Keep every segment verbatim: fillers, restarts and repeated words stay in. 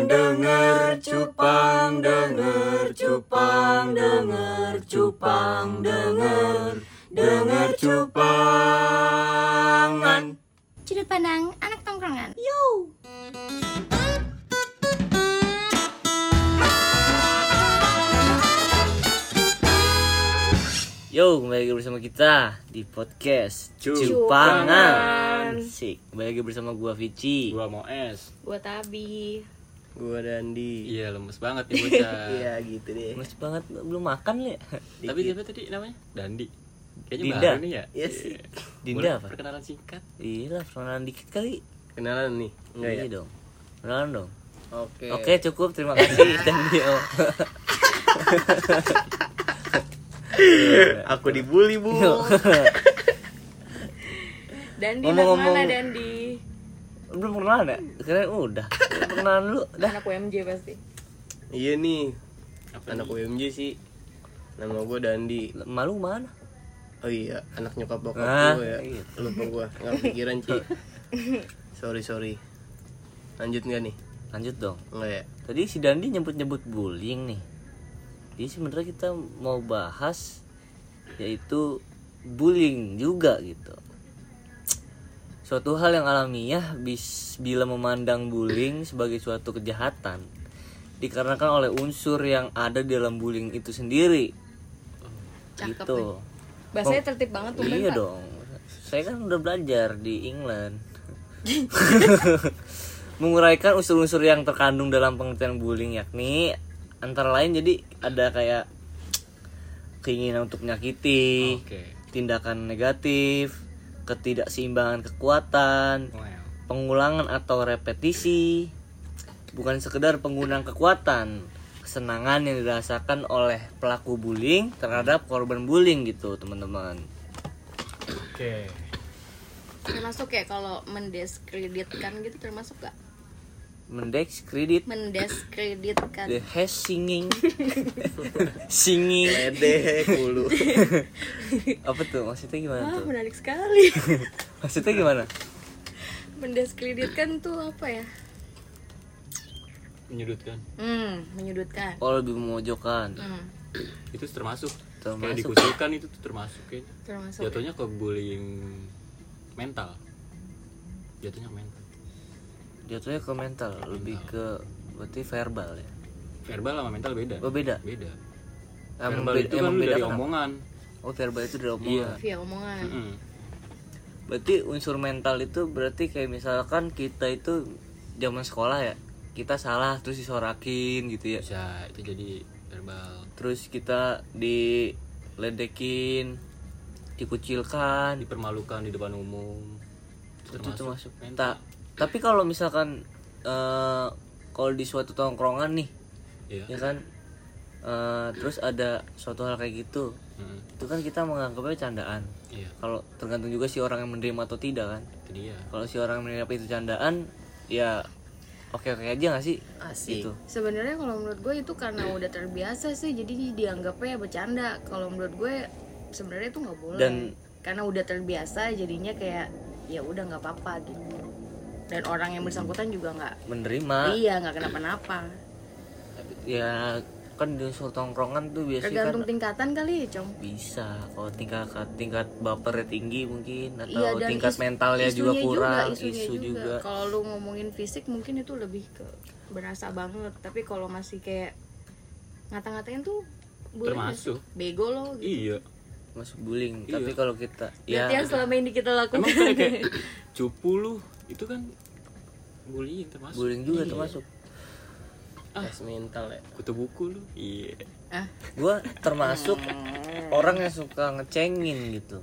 denger, cupang denger, cupang denger, cupang denger, denger cupangan. Sudut pandang anak tongkrongan. Yo. Yo, kembali lagi bersama kita di podcast Cupangan. Sik, kembali lagi bersama gua Vici. Gua mau es. Gua Tabi. Gua Dandi. Iya, lemes banget nih bocah. Iya gitu deh. Mas banget belum makan ya? Tapi siapa tadi namanya? Dandi. Kayaknya Dinda. baru nih ya. Yes. Iya. Dinda Boleh apa? perkenalan singkat. Iya lah, perkenalan dikit kali. Kenalan nih. Enggak Iya ya? dong. Kenalan dong. Oke. Oke, cukup. Terima kasih Dandi. Oh. Aku dibully, Bu. Dandi Ngomong-ngomong- mana Dandi? Belum perkenalan ya? Kirain udah. Perkenalan dulu dah. Anak U M J pasti. Iya nih. Apa Anak nih? U M J sih. Nama gua Dandi. Malu mana? Oh iya, anak nyokap bokap Ah, gua ya. iya. Lupa gua, enggak pikiran, Ci. Sorry, sorry. Lanjut enggak nih? Lanjut dong. Enggak ya? Tadi si Dandi nyebut-nyebut bullying nih. Jadi sebenarnya kita mau bahas yaitu bullying juga gitu. Suatu hal yang alamiah bis, bila memandang bullying sebagai suatu kejahatan dikarenakan oleh unsur yang ada di dalam bullying itu sendiri. Cakep Gitu. nih. Bahasanya tertib banget tuh, Iya Pak. dong. Saya kan udah belajar di England. Menguraikan unsur-unsur yang terkandung dalam pengertian bullying, yakni antara lain jadi ada kayak keinginan untuk menyakiti, Oke. tindakan negatif, ketidakseimbangan kekuatan, Wow. pengulangan atau repetisi, bukan sekedar penggunaan kekuatan, kesenangan yang dirasakan oleh pelaku bullying terhadap korban bullying gitu, teman-teman. Oke. Termasuk ya kalau mendiskreditkan gitu termasuk gak? Mendiskredit, Mendiskreditkan. the has singing, singing, Lede kulu. apa tuh maksudnya gimana Wah, tuh? menarik sekali. Maksudnya gimana? Mendiskreditkan tuh apa ya? Menyudutkan. Hmm, menyudutkan. Oh, lebih memojokkan. Hmm, Itu termasuk. Kayak Termasuk. dikucilkan itu tuh termasuk kayaknya. termasuk. Jatuhnya ke bullying mental. Jatuhnya mental. Jatuhnya ke mental, lebih ke berarti verbal ya. Verbal sama mental beda. Oh, beda. Beda. Em, Verbal beda- itu kan emang lu beda dari kenapa? omongan. Oh, verbal itu dari omongan. Iya. Via omongan. Mm-mm. Berarti unsur mental itu berarti kayak misalkan kita itu zaman sekolah ya, kita salah terus disorakin gitu ya. Bisa itu jadi verbal. Terus kita diledekin, dikucilkan, Dipermalukan di depan umum. itu termasuk. mental. Ta- tapi kalau misalkan eh, kalau di suatu tongkrongan nih, Iya. ya kan, eh, terus ada suatu hal kayak gitu, Mm, itu kan kita menganggapnya candaan. iya, Kalau tergantung juga si orang yang menerima atau tidak kan. itu dia. Kalau si orang yang menerima itu candaan, ya oke-oke aja nggak sih? Asik. Gitu. Sebenarnya kalau menurut gue itu karena udah terbiasa sih, jadi dianggapnya bercanda. Kalau menurut gue sebenarnya itu nggak boleh. Dan- karena udah terbiasa, jadinya kayak ya udah nggak apa-apa gitu. Dan orang yang bersangkutan juga nggak, Menerima. iya nggak kenapa-napa. Ya kan di unsur tongkrongan tuh biasanya Tergantung kan tingkatan kali ya, Cong. bisa. Kalau tingkat tingkat bapernya tinggi mungkin, atau Iya, dan tingkat is- mentalnya juga isunya kurang, isunya isu juga. Kalau lu ngomongin fisik mungkin itu lebih ke berasa banget, tapi kalau masih kayak ngata-ngatain tuh boleh nggak sih? Termasuk. Bego lo gitu. Iya. Masuk bullying. Iya. Tapi kalau kita Berarti ya yang selama ini kita lakukan. Emang kan kayak cupu lu itu kan bullying termasuk. bullying juga Iya. termasuk. Tes mental ya. Kutu buku lu. Iya. Ah, Gua termasuk orang yang suka ngecengin gitu.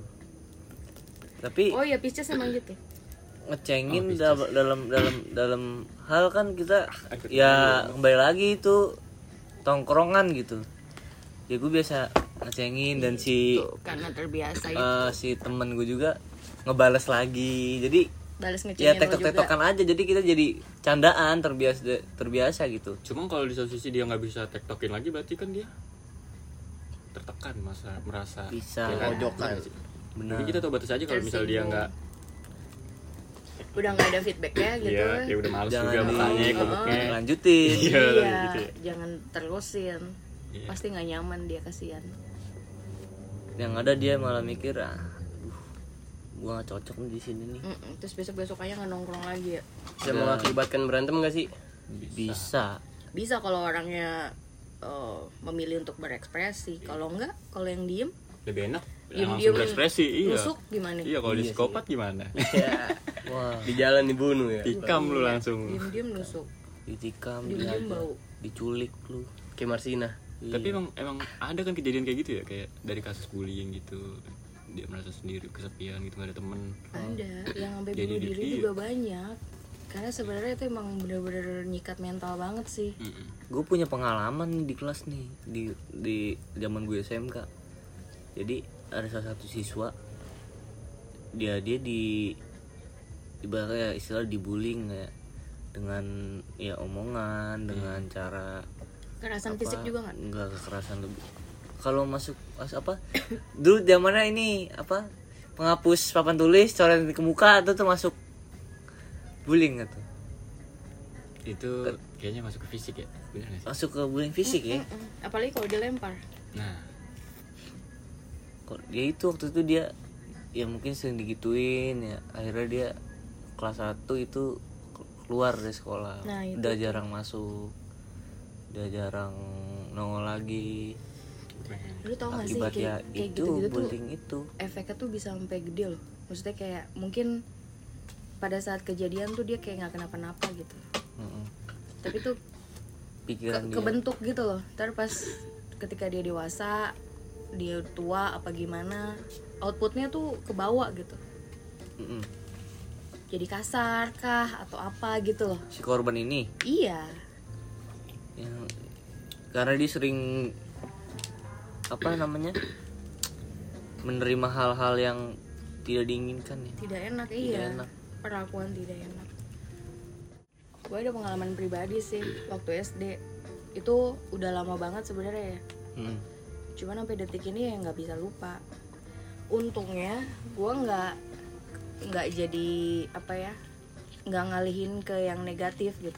Tapi oh ya Pisces emang gitu. ngecengin Oh, Pisces. dalam dalam dalam dalam hal kan kita ya kembali lagi itu tongkrongan gitu. Ya gue biasa ngecengin dan si Tuh, karena terbiasa itu. eh, si temen gue juga ngebales lagi. Jadi Balas ya ngecengin lo juga. tektok-tektokan aja. Jadi kita jadi candaan terbiasa terbiasa gitu. Cuma kalau di satu sisi dia nggak bisa tektokin lagi berarti kan dia tertekan masa merasa Bisa. ya kan? Pojokan. Bener. Benar. Jadi kita tahu batas aja kalau misal dia Tersinggung. nggak udah nggak ada feedbacknya gitu. Iya, ya udah males Jangan juga di- mukanya, Oh, komuknya. lanjutin. Iya, Iya, gitu ya. jangan terusin. Iya. Pasti nggak nyaman dia, kasihan. Yang ada dia malah mikir, ah, aduh, gua gak cocok nih di sini nih. Mm-mm, terus besok besoknya nggak nongkrong lagi ya. Bisa mengakibatkan berantem gak sih? Bisa. Bisa kalau orangnya eh, memilih untuk berekspresi. Kalau enggak, kalau yang diem, Lebih enak yang diem langsung diem berekspresi. Iya. nusuk gimana? Iya, kalau di Iya sih. psikopat gimana? Ya, Wah, di jalan dibunuh ya. Tikam lu langsung. Diem diem nusuk, ditikam, diem diem dihajar, bau. diculik lu. Kayak Marsina. Tapi emang emang ada kan kejadian kayak gitu ya, kayak dari kasus bullying gitu. Dia merasa sendiri, kesepian gitu, gak ada temen. Ada yang sampai Jadi bunuh dia- diri iya. juga banyak. Karena sebenarnya itu emang bener-bener nyikat mental banget sih. Mm-mm. Gue punya pengalaman nih di kelas nih di di zaman gue S M K. Jadi ada salah satu siswa dia dia di ibaratnya istilah dibullying ya, dengan ya omongan, dengan cara Kekerasan apa, fisik juga nggak? enggak kekerasan lebih. Kalau masuk as apa dulu zamannya ini apa penghapus papan tulis coret ke muka itu tuh masuk bullying gitu. Itu kayaknya masuk ke fisik ya, bener gak sih? Masuk ke bullying fisik ya. Mm-mm. Apalagi kalau dilempar. Nah, Kok dia itu waktu itu dia ya mungkin sering digituin ya, akhirnya dia kelas satu itu keluar dari sekolah. Nah, itu Udah tuh. jarang masuk, udah jarang nongol lagi. Lu tau gak sih Akibat kayak, ya kayak itu gitu-gitu tuh bullying itu. efeknya tuh bisa sampai gede loh. Maksudnya kayak mungkin pada saat kejadian tuh dia kayak nggak kenapa-napa gitu. Mm-mm. Tapi tuh Pikiran ke- dia. kebentuk gitu loh. Ntar pas ketika dia dewasa, dia tua apa gimana, outputnya tuh kebawa gitu. Mm-mm. Jadi kasar kah atau apa gitu loh. Si korban ini Iya. yang karena dia sering apa namanya menerima hal-hal yang tidak diinginkan ya. Tidak enak, Tidak iya. enak. Perlakuan tidak enak. Gue ada pengalaman pribadi sih waktu S D. Itu udah lama banget sebenarnya ya. Mm. Cuman sampai detik ini ya nggak bisa lupa. Untungnya gue nggak nggak jadi apa ya, nggak ngalihin ke yang negatif gitu.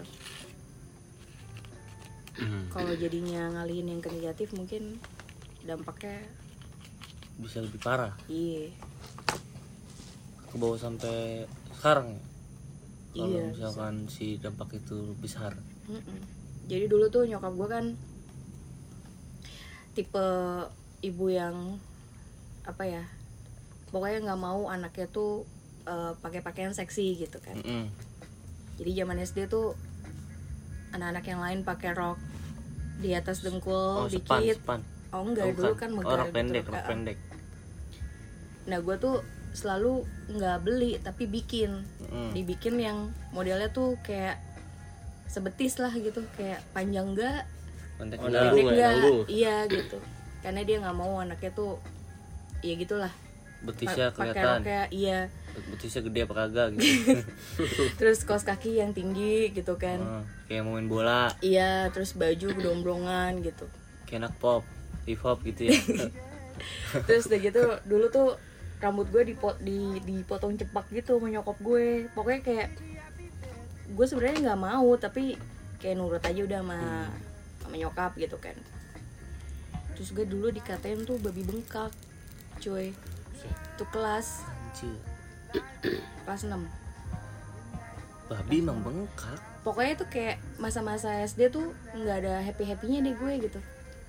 mm. Kalau jadinya ngalihin yang ke negatif mungkin dampaknya Bisa lebih parah, iya. ke bawah sampai sekarang ya. Kalau Iya, misalkan si dampak itu besar. Mm-mm. Jadi dulu tuh nyokap gue kan tipe ibu yang apa ya, pokoknya nggak mau anaknya tuh eh, pakai pakaian seksi gitu kan. Mm-mm. Jadi zaman S D tuh anak-anak yang lain pakai rok di atas dengkul Oh, sepan, dikit. sepan. Oh enggak, Oh, dulu bukan. kan Oh, megar rok pendek, gitu. rok Ah, pendek. Nah gue tuh selalu nggak beli tapi bikin, Mm. dibikin yang modelnya tuh kayak sebetis lah gitu, kayak panjang enggak, Pendek Oh, enggak. nanggung pendek ya, enggak, nanggung. iya gitu. Karena dia nggak mau anaknya tuh, ya gitulah. Betisnya Pa- pakai kelihatan. roknya, iya. Betisnya gede apa kagak gitu. Terus kaos kaki yang tinggi gitu kan. Oh, kayak mau main bola, Iya, terus baju domblongan gitu. kayak anak pop, hip hop gitu ya. Terus udah gitu dulu tuh rambut gue dipot di dipotong cepak gitu sama nyokap gue. Pokoknya kayak gue sebenarnya nggak mau tapi kayak nurut aja udah sama sama nyokap gitu kan. Terus gue dulu dikatain tuh babi bengkak, cuy. Tuh kelas Anjir. kelas enam. Babi emang bengkak. Pokoknya tuh kayak masa-masa S D tuh nggak ada happy-happynya deh gue gitu.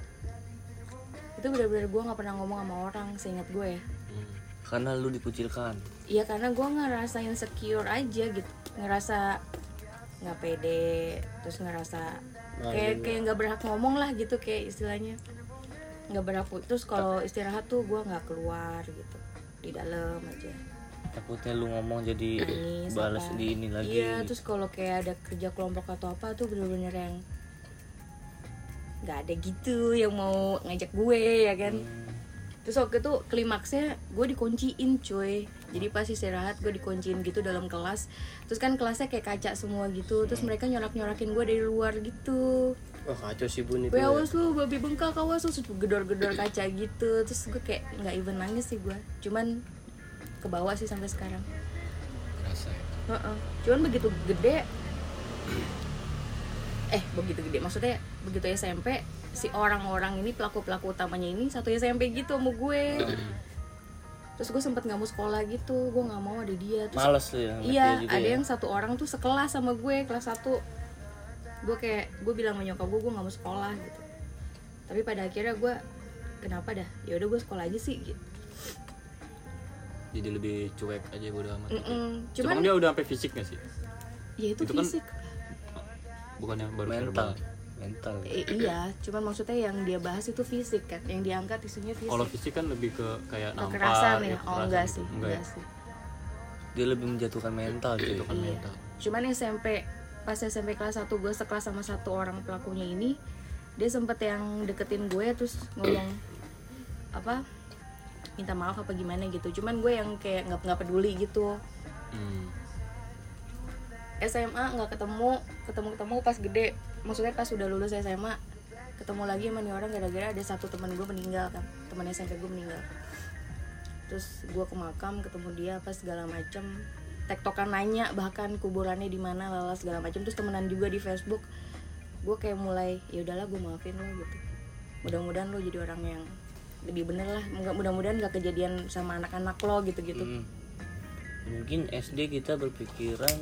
Itu benar-benar gue nggak pernah ngomong sama orang, seingat gue ya. Karena lu dikucilkan. Iya karena gue ngerasa insecure aja gitu, ngerasa nggak pede, terus ngerasa kayak kayak nggak berhak ngomong lah gitu, kayak istilahnya nggak berhak. Terus kalau istirahat tuh gue nggak keluar gitu, di dalam aja Takutnya lu ngomong jadi nangis balas apa. di ini lagi. Iya, terus kalau kayak ada kerja kelompok atau apa tuh bener-bener yang nggak ada gitu yang mau ngajak gue ya kan. Hmm. Terus waktu itu klimaksnya gue dikunciin cuy. Jadi pas istirahat gue dikunciin gitu dalam kelas. Terus kan kelasnya kayak kaca semua gitu. Terus mereka nyorak-nyorakin gue dari luar gitu. Wah kacau sih bun itu. Gue ya. awas lu babi bengkak, awas lu, gedor-gedor kaca gitu. Terus gue kayak nggak even nangis sih gue. Cuman ke bawah sih sampai sekarang. Rasa ya. Heeh. Cuman begitu gede eh begitu gede maksudnya begitu S M P si orang-orang ini pelaku-pelaku utamanya ini satu S M P gitu sama gue. Terus gue sempet nggak mau sekolah gitu, gue nggak mau ada dia. Terus, Males tuh ya. iya, juga ada ya. yang satu orang tuh sekelas sama gue kelas satu. Gue kayak gue bilang sama nyokap gue gue nggak mau sekolah gitu. Tapi pada akhirnya gue kenapa dah? Ya udah gue sekolah aja sih gitu. Jadi lebih cuek aja bodo amat. Gitu. Mm-mm. Cuman Cuman dia udah sampai fisik gak sih? ya itu, itu kan fisik. Bukan yang baru mental. verbal. Mental. Eh, iya, cuman maksudnya yang dia bahas itu fisik kan, yang diangkat isunya fisik. Kalau fisik kan lebih ke kayak nampar. Kekerasan ya? ya, Oh kekerasan enggak gitu. sih, Enggak enggak ya? sih. Dia lebih menjatuhkan mental gitu. Kan Iya. mental. Cuman S M P pas S M P kelas satu gue sekelas sama satu orang pelakunya ini, dia sempet yang deketin gue terus ngomong apa? Minta maaf apa gimana gitu. Cuman gue yang kayak nggak nggak peduli gitu. Hmm. S M A nggak ketemu, ketemu ketemu pas gede. Maksudnya pas udah lulus S M A ketemu lagi sama nih orang gara-gara ada satu teman gue meninggal kan, teman S M P gue meninggal. Terus gue ke makam ketemu dia apa segala macem, tektokan nanya bahkan kuburannya di mana lala segala macem. Terus temenan juga di Facebook. Gue kayak mulai ya udahlah gue maafin lo gitu. Mudah-mudahan lo jadi orang yang lebih bener lah. Mudah-mudahan gak kejadian sama anak-anak lo gitu-gitu. Hmm. Mungkin S D kita berpikiran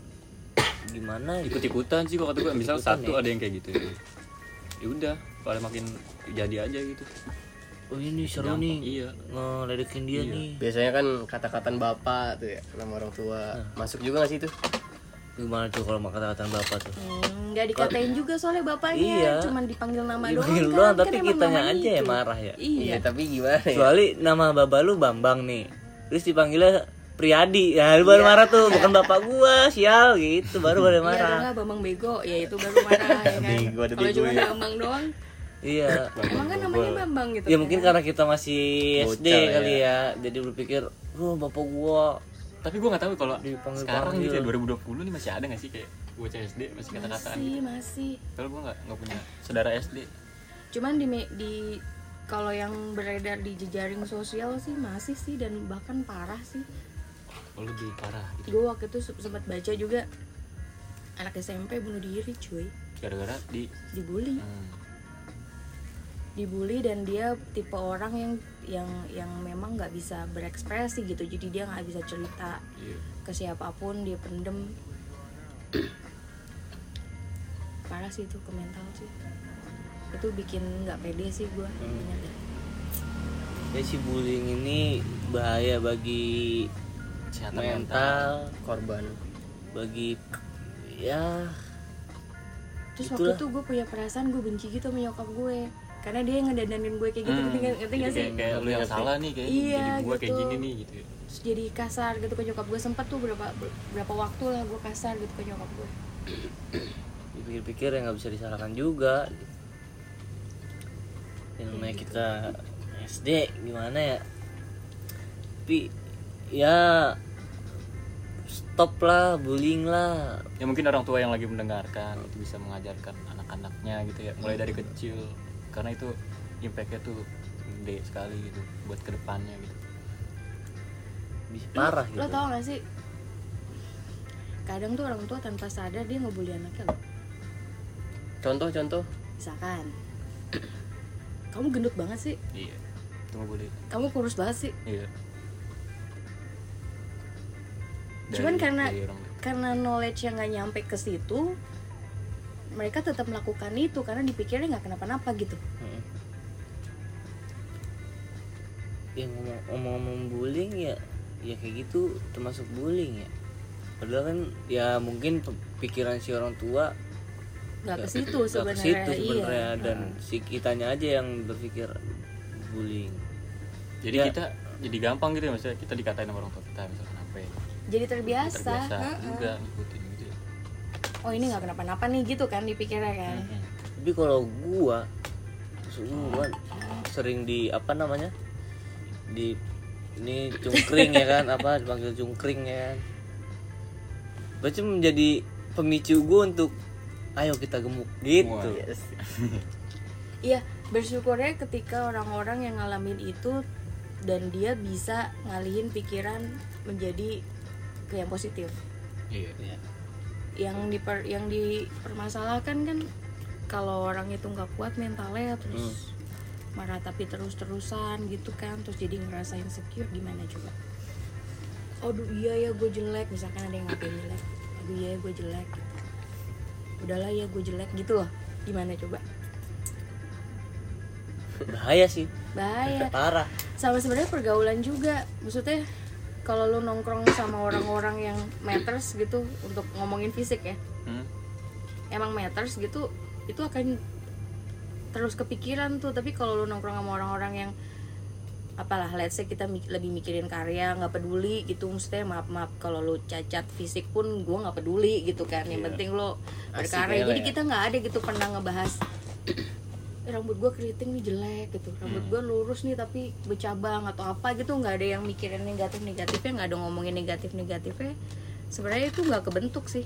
gimana ya? Ikut-ikutan sih kok kata gue. Misal Ikutan satu ya. ada yang kayak gitu. Ya udah, kalau makin jadi aja gitu. Oh ini seru Gampang, nih. iya. Ngeledekin dia Iya. nih. Biasanya kan kata-kataan bapak tuh ya, nama orang tua. Masuk juga gak sih itu? Gimana tuh kalau kata-kataan bapak tuh? Hmm, nggak dikatain juga soalnya bapaknya, Iya. cuman dipanggil nama Dipanggil doang doang, kan. tapi Kan emang kitanya namanya aja yang itu. marah ya? Iya. Iya, tapi gimana ya? Kecuali nama baba lu Bambang nih. Terus dipanggilnya Priyadi. Ya lu baru marah tuh, bukan bapak gua, sial gitu. Baru baru Iya, marah. ada nggak Bambang bego, ya itu baru marah ya kan. Bego, ada Kalau bego cuma ya. Bambang doang, Iya. emang kan namanya Bambang gitu. Ya kan. mungkin karena kita masih S D Bocah kali ya. Jadi berpikir, "Oh, bapak gua." Tapi gue gak tahu kalau Dipanggil-panggil. sekarang gitu ya dua ribu dua puluh nih masih ada gak sih kayak bocah S D masih kata-kataan masih gitu. masih. Kalau gue gak, gak punya saudara S D. Cuman di me- di kalau yang beredar di jejaring sosial sih masih sih dan bahkan parah sih. Oh, lebih parah gitu. Gue waktu itu se- sempat baca juga anak S M P bunuh diri cuy, Gara-gara di dibully. hmm, dibully dan dia tipe orang yang yang yang memang nggak bisa berekspresi gitu, jadi dia nggak bisa cerita iya. ke siapapun, dia pendem. Parah sih itu, ke mental sih itu bikin nggak pede sih gue. Ya si bullying ini bahaya bagi Kesehatan mental, mental. Korban. bagi ya Terus Itulah. waktu itu gue punya perasaan gue benci gitu sama nyokap gue karena dia yang ngedandanin gue kayak gitu. Hmm, ngerti nggak- ngerti nggak jadi sih? kayak, kayak lu yang Ngerti. salah nih kayak Iya, jadi gue kayak gitu. gini nih gitu ya. Terus jadi kasar gitu ke nyokap gue, sempet tuh berapa berapa waktu lah gue kasar gitu ke nyokap gue. dipikir-pikir ya nggak bisa disalahkan juga. Yang namanya kita S D gimana ya? Tapi ya stop lah bullying lah. Ya mungkin orang tua yang lagi mendengarkan itu bisa mengajarkan anak-anaknya gitu ya mulai dari kecil karena itu impactnya tuh gede sekali gitu buat kedepannya gitu. Bisa parah Lo gitu. tau gak sih, kadang tuh orang tua tanpa sadar dia ngebully anaknya loh. Contoh-contoh. Misalkan kamu gendut banget sih, Iya. Itu nggak boleh. kamu kurus banget sih. Iya. Cuman Dari- karena dari orang- karena knowledge yang nggak nyampe ke situ, mereka tetap melakukan itu karena dipikirnya nggak kenapa-napa gitu. Mm. Ya ngomong- ngomong-ngomong bullying ya ya kayak gitu termasuk bullying ya. Padahal kan ya mungkin pe- pikiran si orang tua Nggak ke situ nggak ke sebenarnya. situ sebenarnya Iya. dan si kitanya aja yang berpikir bullying. Jadi Ya. kita jadi gampang gitu ya maksudnya kita dikatain sama orang tua kita misalkan apa ya. Jadi terbiasa. Terbiasa Heeh. juga ngikutin gitu ya. Oh ini nggak kenapa-napa nih gitu kan dipikirnya kan. Mm-mm. Tapi kalau gua maksud gua sering di apa namanya? Di ini cungkring ya kan, apa dipanggil cungkring ya kan. Berarti menjadi pemicu gua untuk ayo kita gemuk gitu. Wah. Yes. Iya, bersyukurnya ketika orang-orang yang ngalamin itu dan dia bisa ngalihin pikiran menjadi ke yang positif. Iya. Iya. Yang diper, yang dipermasalahkan kan kalau orang itu nggak kuat mentalnya terus marah tapi terus-terusan gitu kan, terus jadi ngerasa insecure, gimana coba? Aduh iya ya gue jelek, misalkan ada yang ngatain jelek, aduh iya ya gue jelek gitu. Udahlah ya gue jelek gitu loh, gimana coba? Bahaya sih, Bahaya. parah. Sama sebenarnya pergaulan juga, maksudnya kalau lu nongkrong sama orang-orang yang matters gitu, untuk ngomongin fisik ya, Hmm? emang matters gitu, itu akan terus kepikiran tuh. Tapi kalau lu nongkrong sama orang-orang yang apalah, let's say kita mik- lebih mikirin karya, nggak peduli gitu, maksudnya maaf maaf kalau lu cacat fisik pun gue nggak peduli gitu kan, yang Iya. penting lo Asik berkarya. ya, Jadi ya. kita nggak ada gitu pernah ngebahas "Eh, rambut gue keriting nih jelek gitu, rambut gue lurus nih tapi bercabang atau apa gitu, nggak ada yang mikirin negatif negatifnya, nggak ada ngomongin negatif negatifnya. Sebenarnya itu nggak kebentuk sih.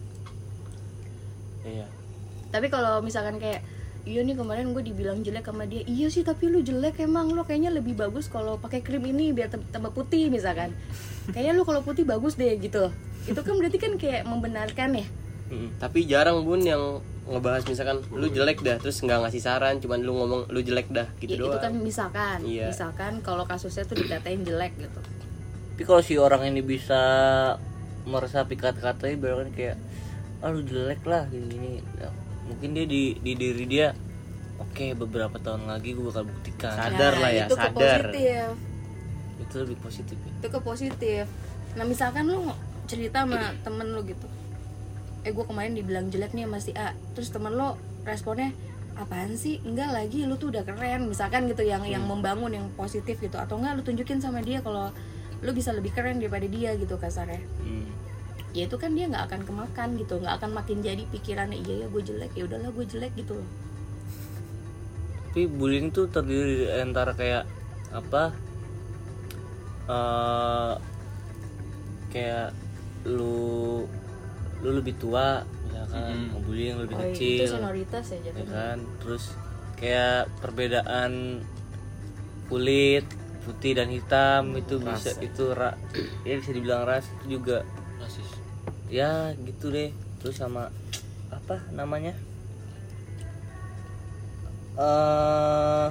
Iya. Tapi kalau misalkan kayak iya nih kemarin gue dibilang jelek sama dia, iya sih tapi lu jelek emang, lo kayaknya lebih bagus kalau pakai krim ini biar tem- tambah putih misalkan, kayaknya lu kalau putih bagus deh gitu. Itu kan berarti kan kayak membenarkan ya. Mm-mm. Tapi jarang Bun yang ngebahas misalkan lu jelek dah terus nggak ngasih saran, cuman lu ngomong lu jelek dah gitu Ya, doang. itu kan misalkan, Iya. misalkan kalau kasusnya tuh dikatain jelek gitu. Tapi kalau si orang ini bisa meresapi kata-katanya, berarti kan kayak ah lu jelek lah gini-gini. Ya, mungkin dia di, di diri dia, oke beberapa tahun lagi gue bakal buktikan. Sadar lah ya, itu ke sadar. positif, Itu lebih positif ya. itu ke positif. Nah misalkan lu cerita sama temen lu gitu, eh gue kemarin dibilang jelek nih sama si A, terus temen lo responnya apaan sih, enggak lagi lu tuh udah keren misalkan gitu, yang yang membangun, yang positif gitu. Atau enggak lu tunjukin sama dia kalau lu bisa lebih keren daripada dia gitu kasarnya. Hmm. Ya itu kan dia nggak akan kemakan gitu, nggak akan makin jadi pikirannya iya ya gue jelek, ya udahlah gue jelek gitu loh. Tapi bullying tuh terdiri dari antara kayak apa, eh kayak lu lu lebih tua misalkan, Mm-hmm. ngebully yang lebih Oh, kecil, itu senioritas ya ya jatuhnya. kan. Terus kayak perbedaan kulit putih dan hitam itu bisa Ras. itu ra, ya bisa dibilang ras itu juga Rasis. ya gitu deh. Terus sama apa namanya, eh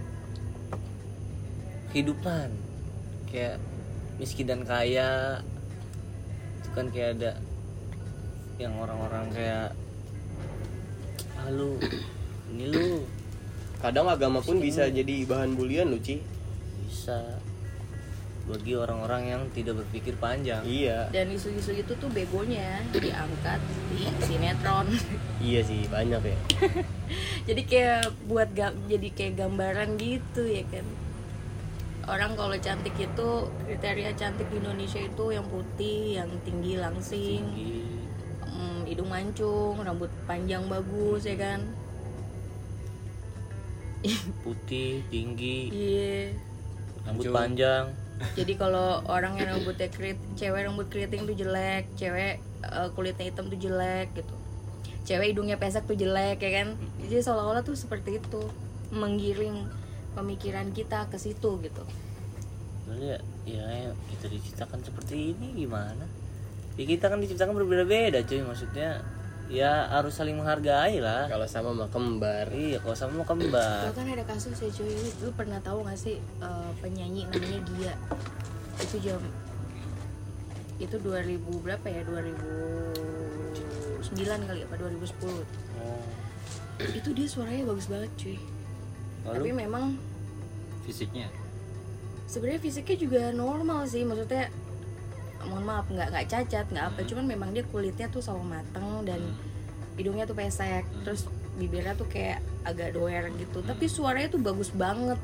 kehidupan kayak miskin dan kaya itu kan kayak ada yang orang-orang kayak ah lu ini lu Kadang agama pun bisa jadi bahan bulian lu, Ci. bisa bagi orang-orang yang tidak berpikir panjang. Iya. Dan isu-isu itu tuh begonya diangkat di sinetron. Iya sih, banyak ya. Jadi kayak buat ga- jadi kayak gambaran gitu ya kan. Orang kalau cantik itu, kriteria cantik di Indonesia itu yang putih, yang tinggi langsing, Tinggi, mm, hidung mancung, rambut panjang bagus ya kan. putih, tinggi, Iya. rambut Mancung. panjang. Jadi kalau orang yang rambutnya krit, cewek rambut keriting tuh jelek, cewek eh, kulitnya hitam tuh jelek gitu. Cewek hidungnya pesek tuh jelek ya kan. Jadi seolah-olah tuh seperti itu, menggiring pemikiran kita ke situ gitu. Soalnya ya, ya kita diciptakan seperti ini gimana? Ya kita kan diciptakan berbeda-beda cuy, maksudnya ya harus saling menghargai lah. Kalau sama mah kembar. Iya, kalau sama mau kembar. Bahkan ada kasus ya cuy, lu pernah tahu gak sih eh, penyanyi namanya Gia? Itu jam itu dua ribu berapa ya? dua ribu sembilan kali apa dua ribu sepuluh. Oh. Itu dia suaranya bagus banget cuy. Tapi Lalu memang Fisiknya. sebenarnya fisiknya juga normal sih, maksudnya mohon maaf nggak nggak cacat nggak apa, cuman memang dia kulitnya tuh sawo mateng dan hidungnya tuh pesek, terus bibirnya tuh kayak agak doer gitu, tapi suaranya tuh bagus banget.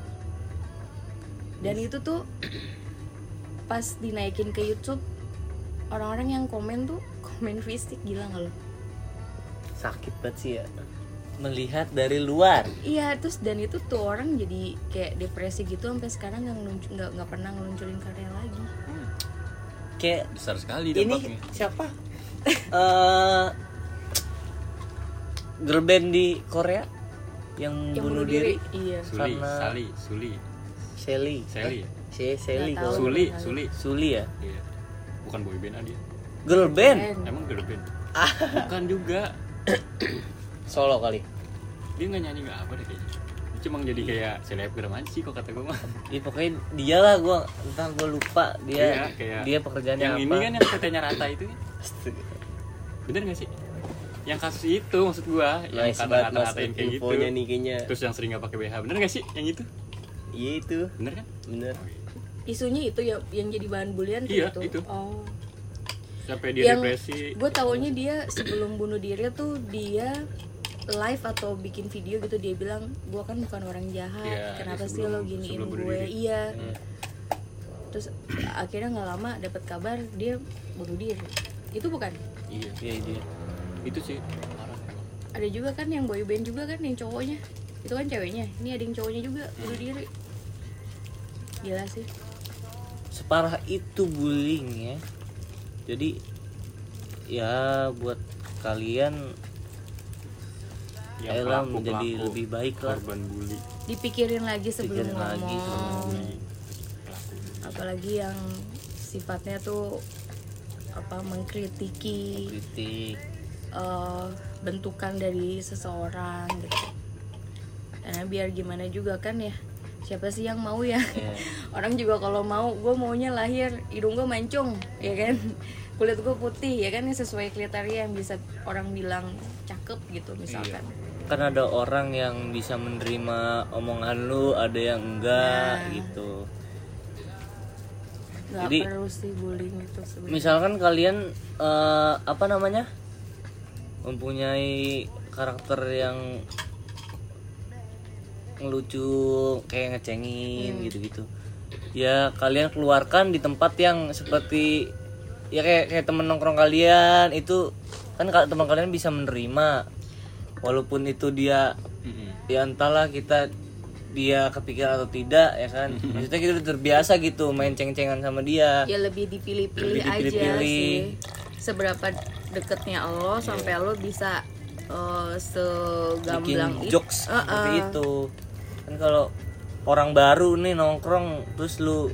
Dan itu tuh pas dinaikin ke YouTube, orang-orang yang komen tuh komen fisik, gila nggak lo? Sakit banget sih ya. melihat dari luar. Iya, terus dan itu tuh orang jadi kayak depresi gitu sampai sekarang nggak ngeluncu- nggak nggak pernah ngeluncurin karya lagi. Kayak Besar sekali ini dampaknya. siapa? Eh girl band di Korea yang, Yang bunuh diri. Iya. Suli, Karena- Sali, Suli, Sally. Sally. Eh, Si Sally Nggak tahu. kok. Suli, Suli. Suli ya. Iya. Bukan boyband ah dia. Girl band. Emang girl band? Bukan juga. Solo kali. Dia nggak nyanyi nggak apa deh kayaknya. Dia cuma jadi kayak selebgram aja sih kok kata gue mah. Ya pokoknya dia lah, gue entah gue lupa dia Iya, kayak dia pekerjaannya yang apa. ini kan yang katanya rata itu kan? Bener nggak sih? Yang kasus itu maksud gue, yang Nice kata banget mas rata-ratain kayak gitu. infonya nih kayaknya. Terus yang sering nggak pakai B H, bener nggak sih yang itu? Iya itu. Bener kan? Bener. Isunya itu ya yang jadi bahan bulian kayak Iya, gitu. itu. Oh. Sampai dia Yang depresi. gue taunya dia sebelum bunuh diri tuh dia live atau bikin video gitu, dia bilang gue kan bukan orang jahat, Iya, kenapa dia sih sebelum- lo giniin sebelum bunuh gue. diri. Iya. Terus akhirnya nggak lama dapat kabar dia bunuh diri. Itu bukan? Iya, Iya dia. itu sih parah emang. Ada juga kan yang boyband juga kan yang cowoknya, itu kan ceweknya, ini ada yang cowoknya juga bunuh Hmm. diri. Gila sih. Separah itu bullying ya. Jadi ya buat kalian Yang ayolah pelaku- menjadi pelaku, lebih baik lah. korban bully. Dipikirin lagi sebelum Pikirin lagi ngomong. sebelum Bully, pelaku. Apalagi yang sifatnya tuh apa mengkritiki Kritik. eh, bentukan dari seseorang gitu. Karena biar gimana juga kan ya, siapa sih yang mau ya? Ya. Orang juga kalau mau, gue maunya lahir hidung gue mancung, ya kan? Kulit gue putih, ya kan? Yang sesuai kriteria yang bisa orang bilang cakep gitu misalkan. Kan ada orang yang bisa menerima omongan lu, ada yang enggak Nah. gitu. Gak Jadi, perlu sih bullying itu sebenarnya. Misalkan kalian eh, apa namanya? Mempunyai karakter yang ngelucu, kayak ngecengin Hmm. gitu-gitu. Ya kalian keluarkan di tempat yang seperti ya kayak kayak temen nongkrong kalian itu kan, kalau teman kalian bisa menerima walaupun itu dia Mm-mm. ya entahlah kita dia kepikiran atau tidak ya kan, maksudnya kita udah terbiasa gitu main ceng-cengan sama dia. Ya lebih dipilih-pilih Lebih aja dipilih-pilih. sih. Seberapa deketnya lo sampai lo bisa eh, segamblang Bikin itu. jokes Uh-uh. seperti itu kan. Kalau orang baru nih nongkrong terus lu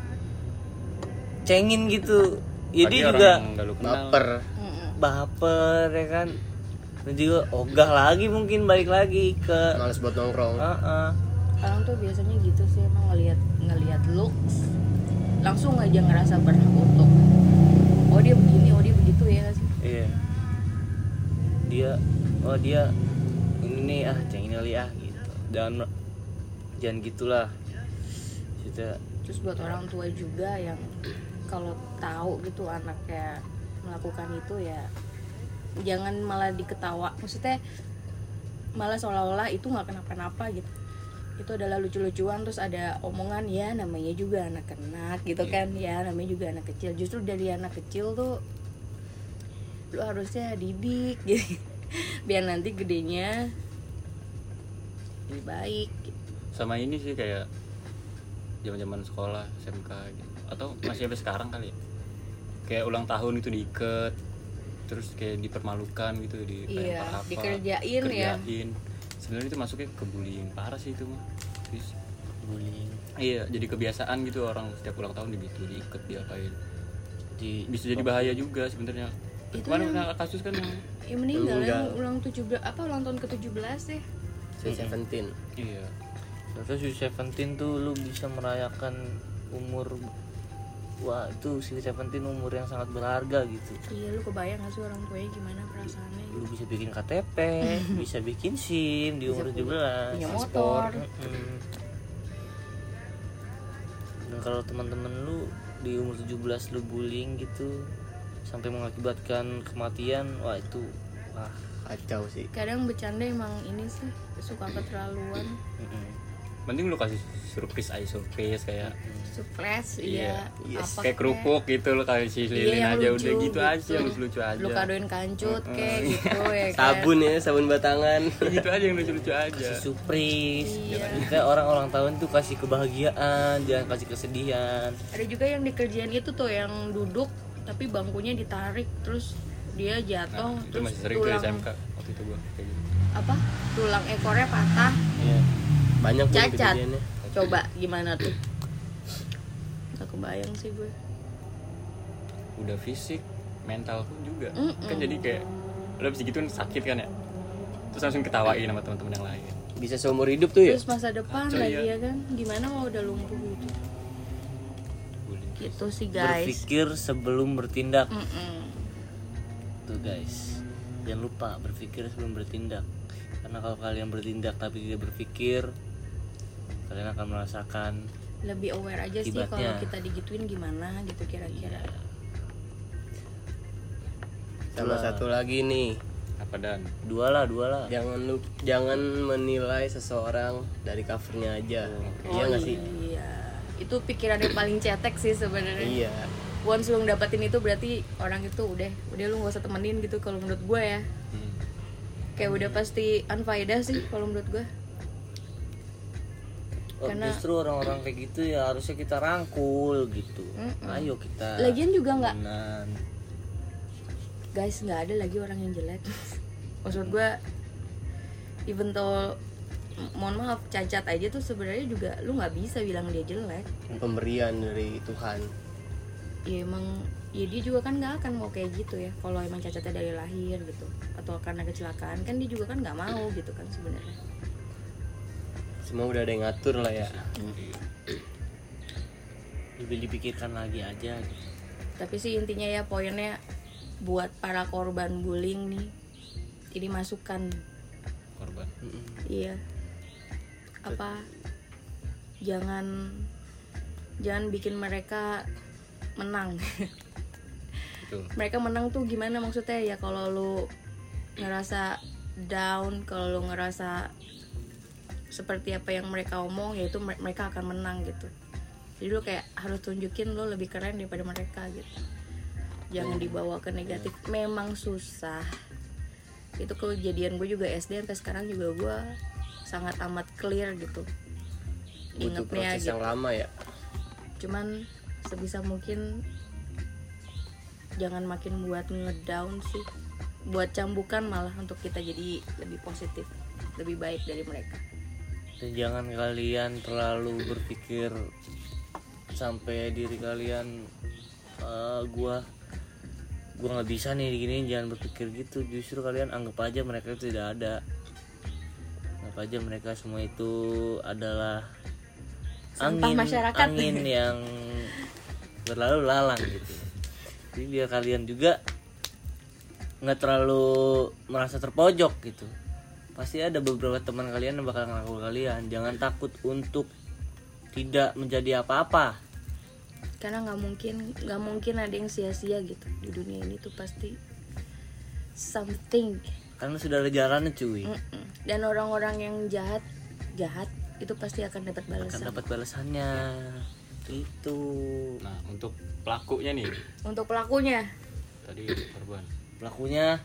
cengin gitu ya Apalagi dia orang juga yang nggak lu kenal. Baper. Mm-mm. baper ya kan, dan juga ogah lagi mungkin balik lagi ke Males buat nongkrong. uh-uh. Orang tuh biasanya gitu sih, emang ngelihat ngelihat looks langsung aja ngerasa berhak untuk oh dia begini, oh dia begitu ya nggak sih. Iya, dia oh dia ini nih ah cengin kali ah gitu, jangan jangan gitulah kita. Terus buat orang tua juga yang kalau tahu gitu anaknya melakukan itu ya jangan malah diketawa, maksudnya malah seolah-olah itu nggak kenapa-napa gitu. Itu adalah lucu-lucuan, terus ada omongan ya namanya juga anak-anak gitu kan, ya namanya juga anak kecil. Justru dari anak kecil tuh lu harusnya didik gitu biar nanti gedenya lebih baik gitu. Sama ini sih kayak zaman-zaman sekolah S M K gitu. Atau masih sampai sekarang kali ya. Kayak ulang tahun itu diikat, terus kayak dipermalukan gitu, di Iya, apa, dikerjain ya. kerjain. Sebenarnya itu masuknya ke bullying parah sih itu mah. Terus, Bullying iya, jadi kebiasaan gitu orang setiap ulang tahun gitu diikat, diapain. di Bisa jadi bahaya juga sebenarnya. Itu Kemarin yang- kena kasus kan yang Ya meninggal, Meninggal. yang ulang tujuh belas apa ulang tahun ke tujuh belas ya. Si Seventeen. iya. terus si Seventeen tuh lu bisa merayakan umur, wah itu si Seventeen umur yang sangat berharga gitu. Iya, lu kebayang gak sih orang tuanya gimana perasaannya Lu gitu. bisa bikin K T P, bisa bikin SIM di Bisa umur punya- tujuh belas. punya motor. Mm-mm. Dan kalau teman-teman lu di umur tujuh belas lu bullying gitu sampai mengakibatkan kematian, wah itu wah. Kacau sih. Kadang bercanda emang ini sih suka keterlaluan. Mm-mm. Mending lu kasih surprise aja, surprise kayak Surprise, Iya. iya. Yes. Apa kayak kerupuk gitu lo kasih Iya, lilin yang aja lucu udah gitu, gitu. aja yang lucu-lucu aja. Lu kadoin kancut Mm-mm. kayak gitu ya kan. Sabun ya, sabun batangan. gitu aja yang lucu-lucu aja. Kasih surprise. Iya. Kita orang-orang tahun tuh kasih kebahagiaan, jangan kasih kesedihan. Ada juga yang dikerjain itu tuh yang duduk tapi bangkunya ditarik terus dia jatuh Nah, itu terus masih sering tuh di tulang S M K waktu itu gua kayak gitu. apa? Tulang ekornya patah. Iya. Banyak tuh Cacat. kejadiannya. Coba gimana tuh? Gak kebayang sih gue. Udah fisik mental pun juga. Mm-mm. Kan jadi kayak lo habis gitu kan sakit kan ya, terus langsung ketawain sama teman-teman yang lain. Bisa seumur hidup tuh ya. Terus masa depan Kacau, lagi iya. ya kan, gimana mau udah lumpuh gitu. Bullying. Gitu sih guys. Berpikir sebelum bertindak. Mm-mm. Tuh guys, jangan lupa berpikir sebelum bertindak. Karena kalau kalian bertindak tapi tidak berpikir, kalian akan merasakan Lebih aware aja sih Akibatnya. kalau kita digituin gimana gitu kira-kira. Sama satu lagi nih, Apa dan? dua lah dua lah. jangan lu jangan menilai seseorang dari covernya aja. Iya nggak sih? Iya. Itu pikiran yang paling cetek sih sebenarnya. Iya. Once lu dapetin itu berarti orang itu udah udah lu nggak usah temenin gitu kalau menurut gue ya. Hmm. Kayak udah pasti unfaedah sih kalau menurut gue. Oh, Karena- justru orang-orang kayak gitu ya harusnya kita rangkul gitu. Mm-mm. Ayo kita. Lagian juga nggak, temenan. guys, nggak ada lagi orang yang jelek. Maksud gue, even though mohon maaf cacat aja tuh sebenarnya juga lu nggak bisa bilang dia jelek. Pemberian dari Tuhan. Ya emang ya dia juga kan nggak akan mau kayak gitu ya kalau emang cacatnya dari lahir gitu atau karena kecelakaan kan dia juga kan nggak mau gitu kan sebenarnya. Semua udah ada yang ngatur lah ya. Lebih dipikirkan lagi aja gitu. Tapi sih intinya ya poinnya buat para korban bullying nih, ini masukan. Korban. Iya, apa jangan jangan bikin mereka menang. Betul. Mereka menang tuh gimana maksudnya ya, kalau lu ngerasa down, kalau lu ngerasa seperti apa yang mereka omong, yaitu mereka akan menang gitu. Jadi lu kayak harus tunjukin lu lebih keren daripada mereka gitu. Jangan dibawa ke negatif. Memang susah. Itu kejadian gue juga S D sampai sekarang juga gue sangat amat clear gitu. Butuh Ingetnya proses gitu. yang lama ya. Cuman sebisa mungkin jangan makin buat ngedown sih, buat cambukan malah untuk kita jadi lebih positif, lebih baik dari mereka. Dan jangan kalian terlalu berpikir sampai diri kalian "Ah, gua gua nggak bisa nih gini." Jangan berpikir gitu, justru kalian anggap aja mereka itu tidak ada, anggap aja mereka semua itu adalah Sampah angin masyarakat. angin yang berlalu lalang gitu. Jadi biar kalian juga nggak terlalu merasa terpojok gitu. Pasti ada beberapa teman kalian yang bakal ngerangkul kalian. Jangan takut untuk tidak menjadi apa-apa. Karena nggak mungkin nggak mungkin ada yang sia-sia gitu di dunia ini tuh, pasti something. Karena sudah ada jalannya cuy. Mm-mm. Dan orang-orang yang jahat jahat itu pasti akan dapat Akan balasan. dapat balasannya. Itu. Nah, untuk pelakunya nih, Untuk pelakunya, tadi korban. Pelakunya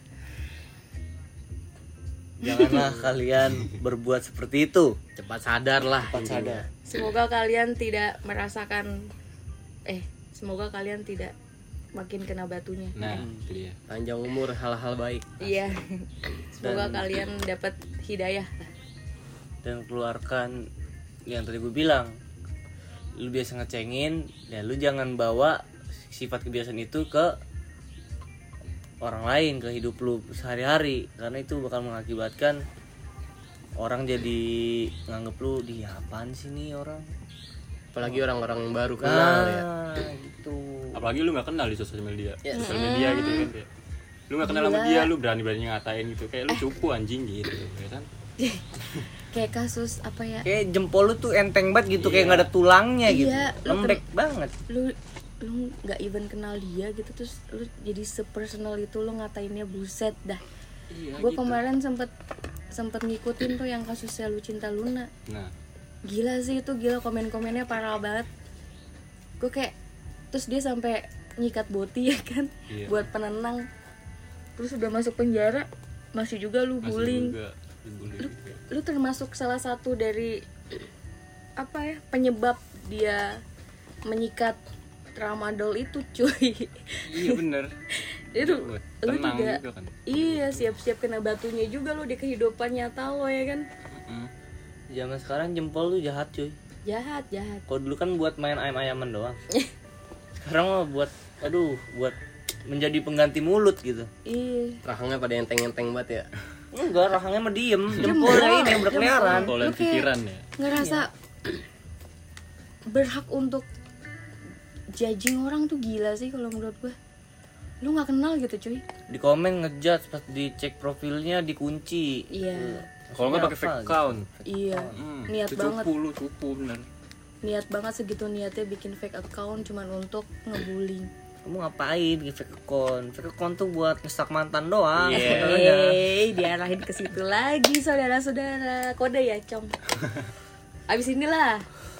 janganlah kalian berbuat seperti itu. Cepat sadar lah. Cepat intinya. sadar. semoga kalian tidak merasakan eh semoga kalian tidak makin kena batunya. Nah, itu dia. Panjang umur, hal-hal baik. Iya. Semoga Dan- kalian dapat hidayah. Dan keluarkan yang tadi gue bilang. Lu biasa ngecengin, ya lu jangan bawa sifat kebiasaan itu ke orang lain, ke hidup lu sehari-hari, karena itu bakal mengakibatkan orang jadi nganggep lu dia apaan sih nih orang. Apalagi orang-orang yang baru kenal ya. Nah, gitu. Apalagi lu nggak kenal di sosial media, Ya. sosial media gitu kan kayak. Lu nggak kenal sama Gila. dia, lu berani-berani ngatain gitu, kayak lu cupu anjing gitu, ya kan? Kayak kasus apa ya? Kayak jempol lu tuh enteng banget gitu, kayak Iya. nggak ada tulangnya gitu, Iya, lu lembek banget. Lu lu nggak even kenal dia gitu, terus lu jadi sepersonal itu lu ngatainnya, buset dah. Iya. Gue gitu. kemarin sempet sempet ngikutin tuh yang kasusnya Lucinta Luna. Nah, Gila sih itu, gila komen-komennya parah banget. Gue kayak, terus dia sampai nyikat boti ya kan, Iya. buat penenang. Terus udah masuk penjara masih juga lu masih bullying. juga dibully Lu, juga. lu termasuk salah satu dari apa ya, penyebab dia menyikat tramadol itu cuy. Iya bener. Itu Buat lu tenang juga, juga kan. iya siap-siap kena batunya juga lu di kehidupan nyata lo ya kan. Mm. Zaman sekarang jempol tuh jahat cuy. Jahat jahat. Kalau dulu kan buat main ayam-ayaman doang. Sekarang mah buat, aduh, buat menjadi pengganti mulut gitu. Iya. Rahangnya pada enteng-enteng banget ya. Enggak, rahangnya mah diem, jempolnya ini yang berkeliaran. Jempol dan Lu kayak pikiran ya. Ngerasa berhak untuk judging orang tuh gila sih kalau menurut gue. Lu nggak kenal gitu cuy. Di komen ngejudge, pas dicek profilnya dikunci. Iya. Kalau nggak pakai Apa fake gitu? account. Iya. Hmm, Niat itu banget. cupu lu, cupu bener. Niat banget segitu niatnya bikin fake account cuman untuk ngebully. Kamu ngapain bikin fake account? Fake account tuh buat ngestak mantan doang. Iya. sebenarnya. Hey, diarahin ke situ lagi saudara-saudara. Kode ya, Com. Abis inilah.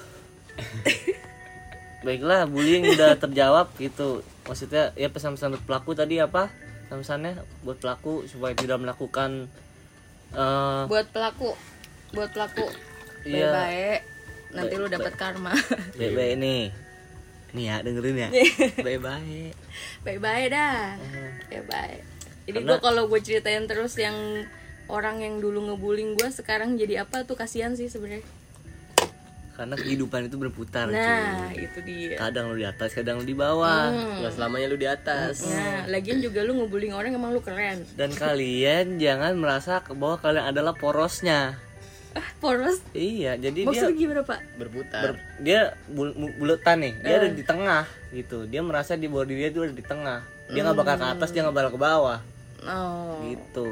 Baiklah, bullying udah terjawab gitu. Maksudnya ya pesan-pesan buat pelaku tadi apa? Pesannya buat pelaku supaya tidak melakukan eh Buat pelaku, buat pelaku Iya. baik-baik. Nanti Baik- lu dapat karma. baik-baik nih. Nih ya, dengerin ya. Baik-baik. Baik-baik dah. Baik-baik. Jadi Karena- gue kalau gue ceritain terus yang orang yang dulu ngebullying gue sekarang jadi apa tuh, kasihan sih sebenarnya. Karena kehidupan itu berputar, Nah, cuy. itu dia. Kadang lu di atas, kadang lu di bawah. Hmm. Nggak selamanya lu di atas. Nah, lagian juga lu ngebullying orang emang lu keren. Dan kalian jangan merasa ke bahwa kalian adalah porosnya. Ah, poros. Iya, jadi Maksudnya dia gimana, Pak? Berputar. ber- dia bul- bu- buletan nih, dia Eh. ada di tengah gitu. Dia merasa di bawah diri dia tuh ada di tengah. Dia nggak bakal ke atas, dia nggak bakal ke bawah. Oh. Gitu.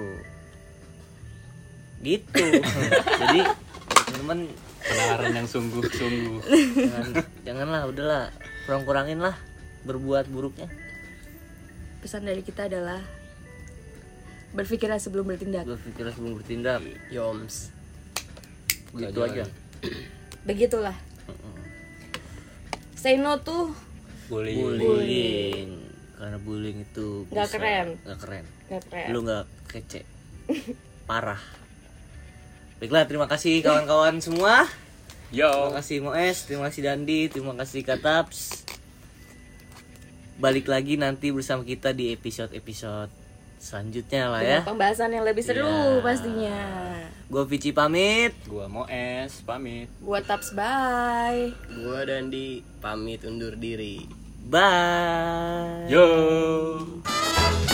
Gitu. Jadi teman-teman Penalaran yang sungguh-sungguh. jangan, janganlah, udahlah, kurang-kurangin lah berbuat buruknya. Pesan dari kita adalah berpikirlah sebelum bertindak. Berpikirlah sebelum bertindak. Yoms. Gitu aja. Begitulah. Say no tuh Bullying. Bullying. Karena bullying itu Nggak bisa- keren. nggak keren. nggak keren. Lu nggak kece. Parah. Baiklah, terima kasih kawan-kawan semua. Terima Yo. kasih Moes, terima kasih Dandi, terima kasih Kataps. Balik lagi nanti bersama kita di episode-episode selanjutnya lah ya. Dengan pembahasan yang lebih seru Iya. pastinya. Gue Vici pamit. Gua Moes pamit. Buat Taps, bye. Gua Dandi pamit undur diri. Bye. Yo.